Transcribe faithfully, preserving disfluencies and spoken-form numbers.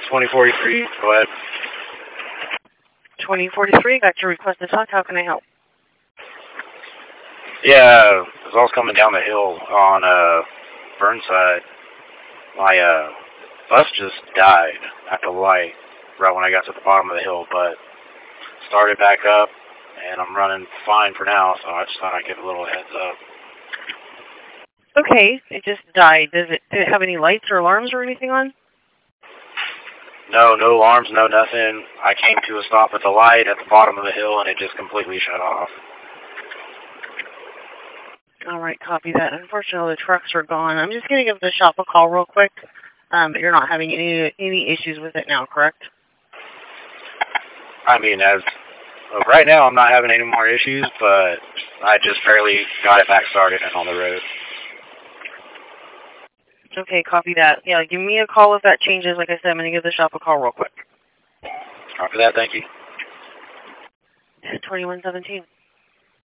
twenty forty-three, go ahead. twenty forty-three, got your request to talk. How can I help? Yeah, as I was coming down the hill on uh, Burnside, my uh, bus just died at the light right when I got to the bottom of the hill, but started back up, and I'm running fine for now, so I just thought I'd give a little heads up. Okay, it just died. Does it, did it have any lights or alarms or anything on? No, no alarms, no nothing. I came to a stop at the light at the bottom of the hill, and it just completely shut off. All right, copy that. Unfortunately, the trucks are gone. I'm just going to give the shop a call real quick. Um, but you're not having any any issues with it now, correct? I mean, as of right now, I'm not having any more issues, but I just barely got it back started and on the road. Okay, copy that. Yeah, give me a call if that changes. Like I said, I'm going to give the shop a call real quick. Copy that, thank you. twenty-one seventeen.